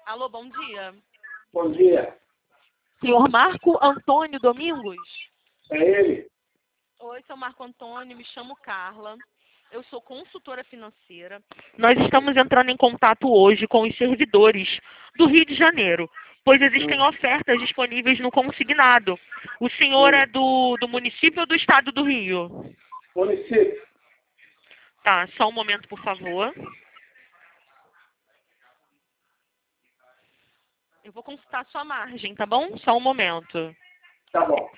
Alô, bom dia. Bom dia. Senhor Marco Antônio Domingos? É ele? Oi, seu Marco Antônio, me chamo Carla. Eu sou consultora financeira. Nós estamos entrando em contato hoje com os servidores do Rio de Janeiro, pois existem ofertas disponíveis no consignado. O senhor é do município ou do estado do Rio? Município. Tá, só um momento, por favor. Eu vou consultar a sua margem, tá bom? Só um momento. Tá bom.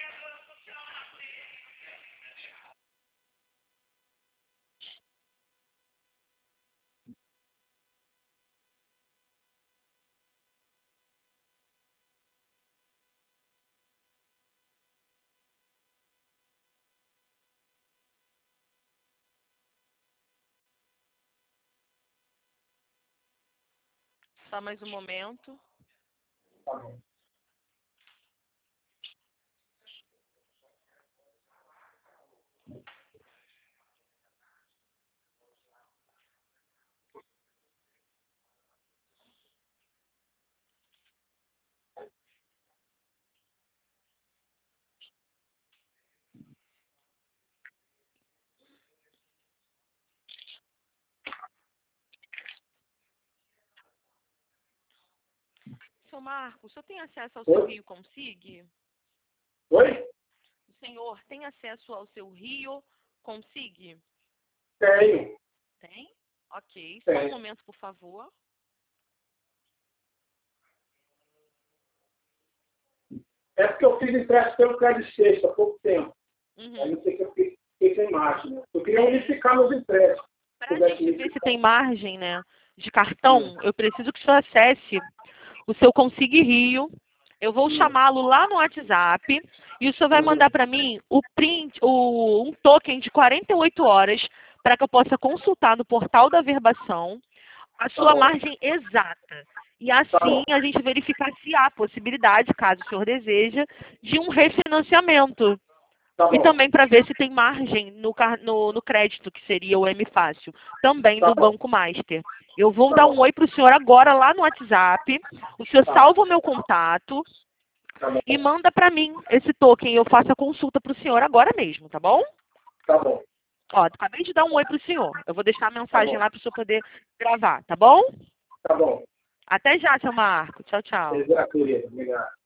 Só mais um momento. Tá bom. Seu Marco, o senhor tem acesso ao seu Rio Consig? Oi? O senhor tem acesso ao seu Rio Consig? Tenho. Tem? Ok. Só um Tenho. momento, por favor. É porque eu fiz empréstimo pelo Credit Sexta há pouco tempo. Aí Uhum. não sei se eu fiquei sem margem, né? Eu queria unificar meus empréstimos. Para a gente ver se tem margem, né, de cartão, eu preciso que o senhor acesse o seu Consig Rio. Eu vou chamá-lo lá no WhatsApp e o senhor vai mandar para mim o print, um token de 48 horas para que eu possa consultar no portal da Verbação a sua bom. margem exata. E assim a gente verificar se há possibilidade, caso o senhor deseja, de um refinanciamento. Tá E bom. também para ver se tem margem no crédito, que seria o M Fácil, também Tá do bom. Banco Master. Eu vou Tá dar bom. um oi para o senhor agora lá no WhatsApp. O senhor Tá. salva o meu contato Tá bom. e manda para mim esse token. Eu faço a consulta para o senhor agora mesmo, tá bom? Tá bom. Ó, acabei de dar um oi para o senhor. Eu vou deixar a Tá mensagem bom. lá para o senhor poder gravar, tá bom? Tá bom. Até já, seu Marco. Tchau, tchau. Exato, querido. Obrigado.